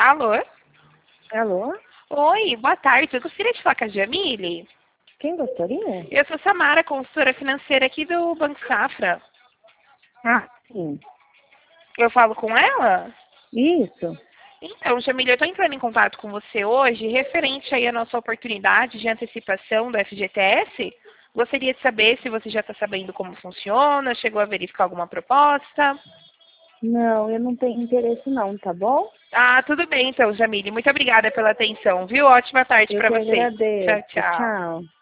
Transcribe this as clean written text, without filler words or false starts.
Alô? Alô? Oi, boa tarde. Eu gostaria de falar com a Jamile. Quem gostaria? Eu sou Samara, consultora financeira aqui do Banco Safra. Ah, sim. Eu falo com ela? Isso. Então, Jamile, eu estou entrando em contato com você hoje referente aí à nossa oportunidade de antecipação do FGTS. Gostaria de saber se você já está sabendo como funciona, chegou a verificar alguma proposta. Não, eu não tenho interesse não, tá bom? Ah, tudo bem então, Jamile. Muito obrigada pela atenção, viu? Ótima tarde Eu para que você. Tchau, agradeço. tchau. Tchau.